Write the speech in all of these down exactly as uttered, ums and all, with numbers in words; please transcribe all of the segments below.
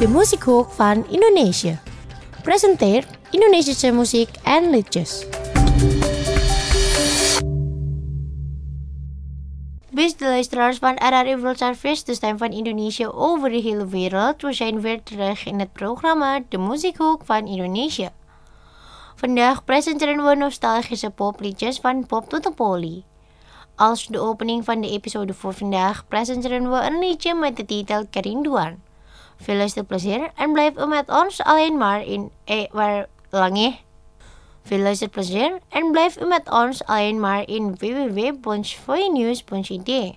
de Muziekhoek van Indonesië. Presenteert Indonesische muziek en liedjes. Beste luisteraars van R R I World Service, de stem van Indonesië over de hele wereld. We zijn weer terug in het programma De Muziekhoek van Indonesië. Vandaag presenteren we nostalgische popliedjes van Pop Tutupoli. Als de opening van de episode voor vandaag presenteren we een liedje met de titel Kerinduan. Veel luisterplezier en blijf u met ons alleen maar in... Eh, waar lang je? Veel luisterplezier en blijf u met ons alleen maar in w w w punt voinews punt i d.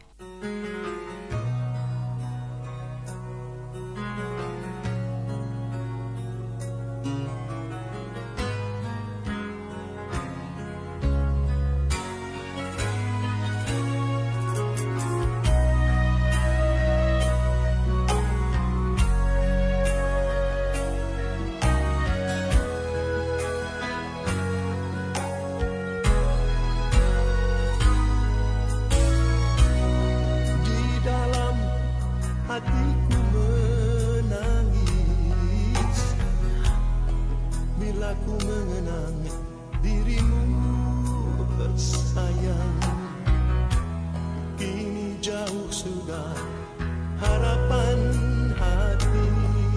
Hatiku menangis bila ku mengenang dirimu bersayang. Kini jauh sudah harapan hati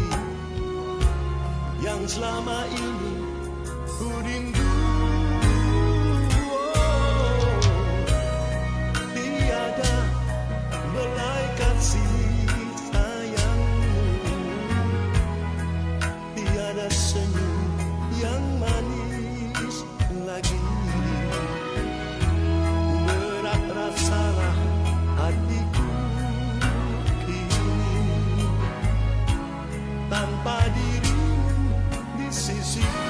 yang selama ini ku rindu. Oh, tiada belai kasih senyum yang manis lagi. Berat rasalah hatiku kini tanpa dirimu di sisiku.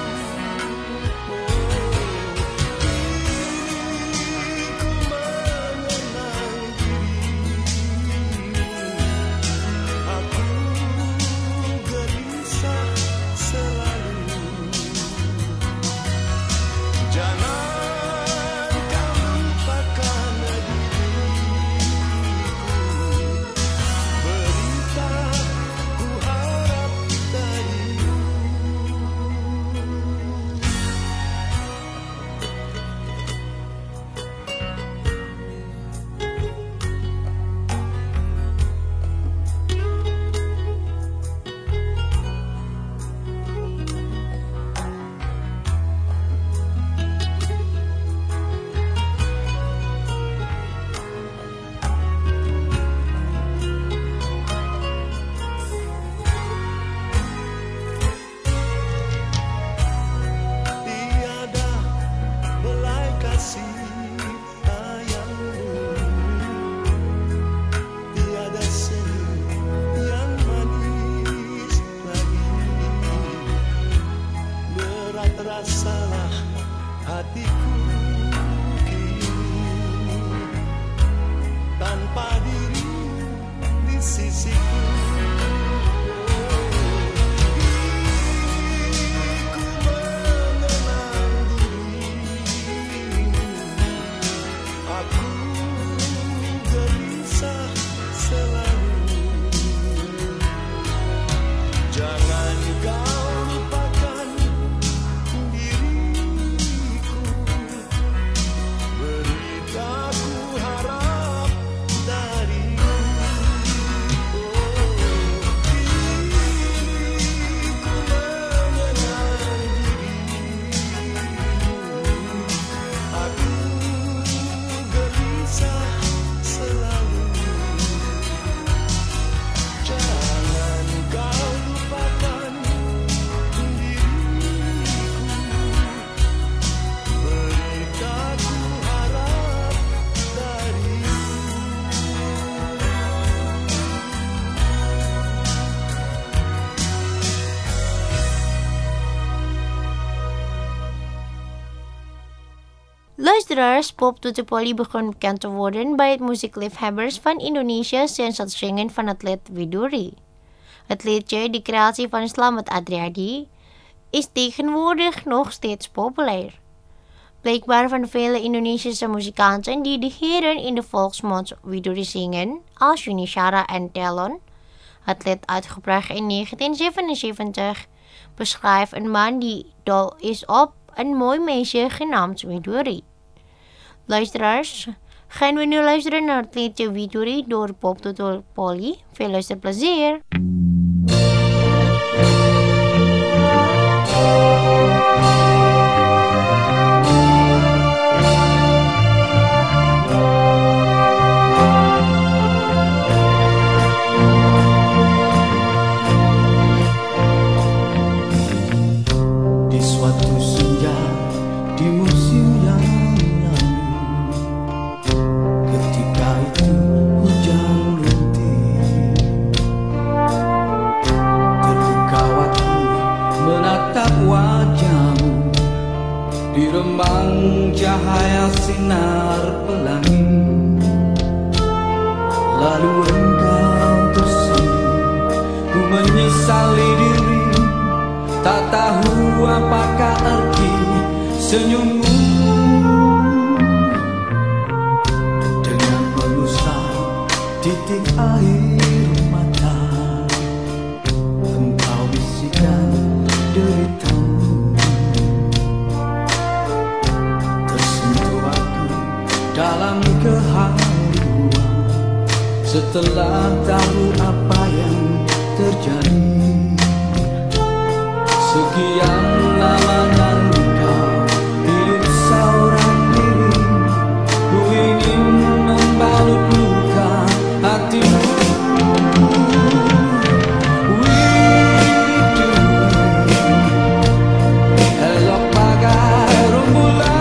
Rasalah hatiku kini tanpa dirimu di sisiku. Ku mengenang dirimu, aku gelisah selalu. Jangan kau lupakan Luisteraars, Pop Tutupoli begon bekend te worden bij het muziekliefhebbers van Indonesië sinds het zingen van het lied Widuri. Het liedje, de creatie van Slamet Adriadi, is tegenwoordig nog steeds populair. Blijkbaar van vele Indonesische muzikanten die de heren in de volksmond Widuri zingen, als Yuni Shara en Telon, Het uitgebracht in negentien zevenenzeventig, beschrijft een man die dol is op een mooi meisje genaamd Widuri. Luisteraars, gaan we nu luisteren naar het liedje Widuri door Bob Totopoli. Veel luisterplezier! Cahaya sinar pelangi, lalu engkau tersenyum. Ku menyesali diri, tak tahu apakah arti senyummu. Dengan mengusap titik air mata, engkau bisikan deritamu. Dalam keharuan, setelah tahu apa yang terjadi. Sekian lamanya engkau hidup seorang diri. Ku ingin membalut luka hatimu. Elok bagai rembulan,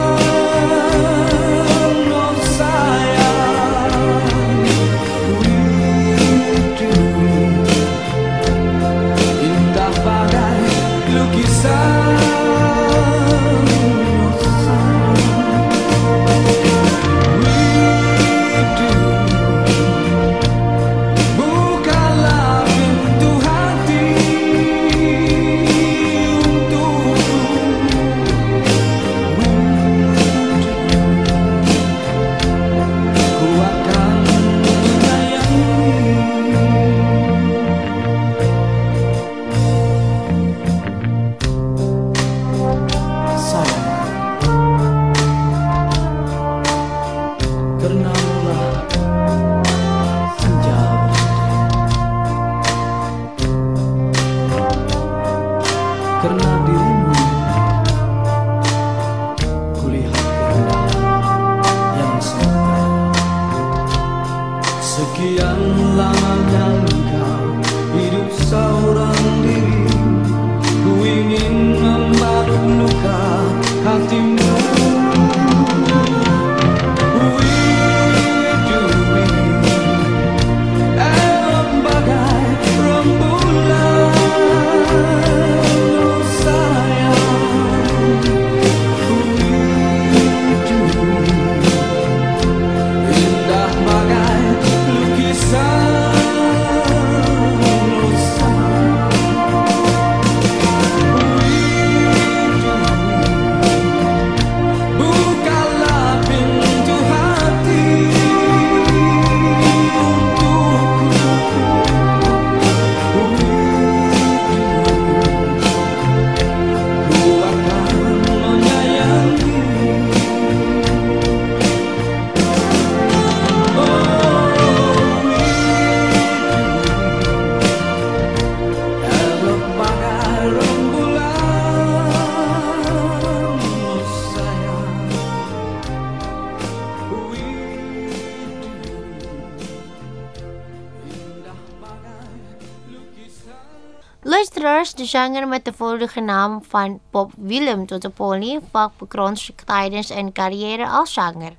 Luisteraars, de zanger met de volledige naam van Bob Willem Totopoli vaak bekroond tijdens een carrière als zanger.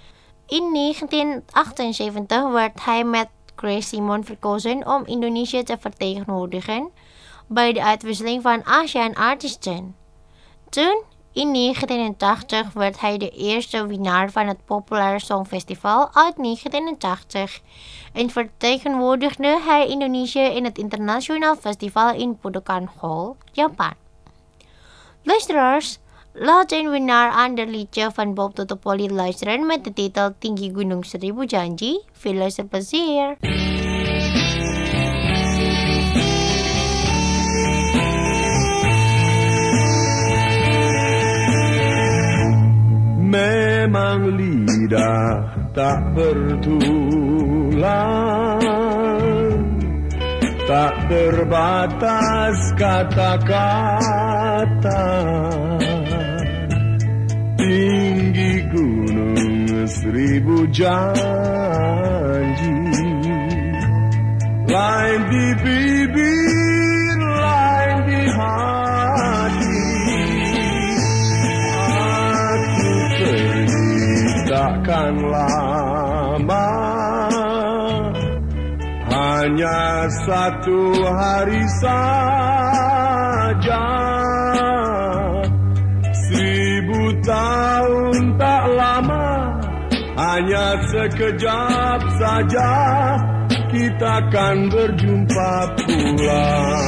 In negentien achtenzeventig werd hij met Chris Simon verkozen om Indonesië te vertegenwoordigen bij de uitwisseling van Asian Artiesten. Toen, in negentien tachtig, werd hij de eerste winnaar van het Populaire Songfestival uit negentien tachtig en vertegenwoordigde hij Indonesië in het internationaal festival in Budokan Hall, Japan. Luisteraars, laten we naar een ander liedje van Bob Totopoli luisteren met de titel Tinggi Gunung Seribu Janji. Veel luisterplezier! memang lidah tak bertulang, tak terbatas kata-kata. Tinggi gunung seribu janji, lain di bibir, lain di hati. Aku pergi takkan lama, hanya satu hari saja. Seribu tahun tak lama, hanya sekejap saja kita akan berjumpa pula.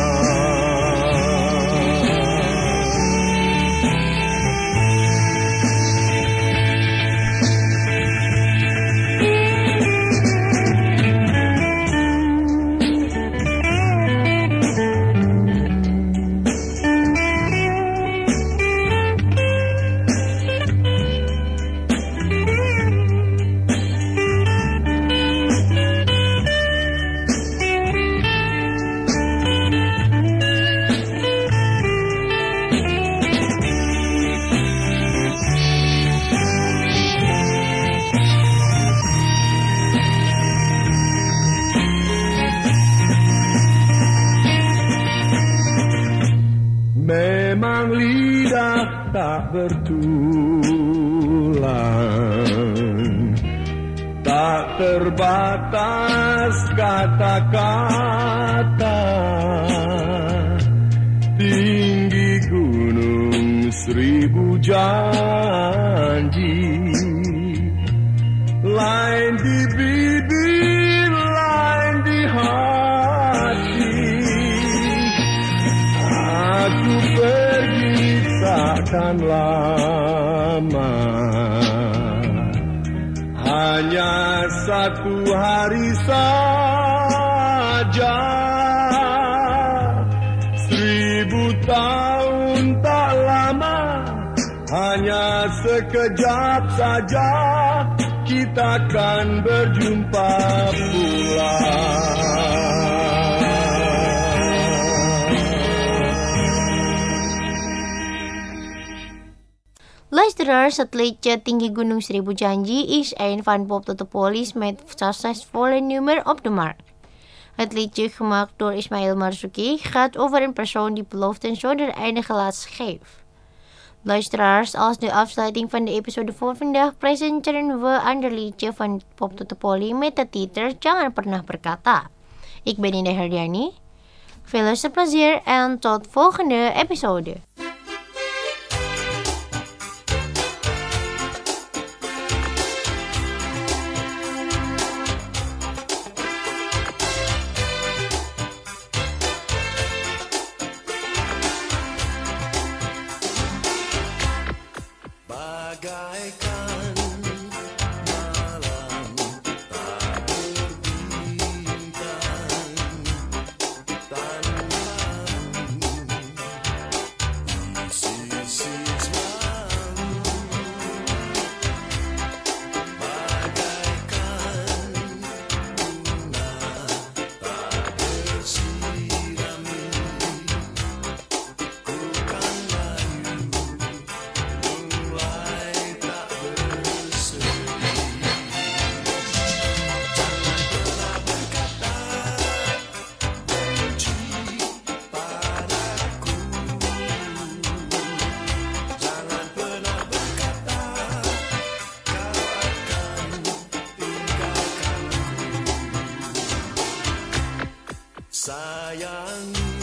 Memang lidah tak bertulang, tak terbatas kata-kata. Tinggi gunung seribu janji, lain di bibir, lain di hati. Aku pergi takkan lama, hanya satu hari saja. Seribu tahun tak lama, hanya sekejap saja kita akan berjumpa pula. Luisteraars, het liedje Tinggi Gunung Seribu Janji is een van Bob the Police met succesvolle nummer op de markt. Het liedje, gemaakt door Ismail Marzuki, gaat over een persoon die beloften zonder eindige laatst geeft. Luisteraars, als de afsluiting van de episode voor vandaag presenteren we een ander liedje van Bob the Police met de titel Jangan Pernah Berkata. Ik ben Indah Herdiani. Veel luisterplezier en tot volgende episode. Bagaikan malam tak berbintang, tanam di sisi jalan. Bagaikan bunga tak bersirami, ku kan layu mulai tak berseri. Jangan pernah berkata benci padaku, jangan pernah berkata kau akan tinggalkanku. Sayang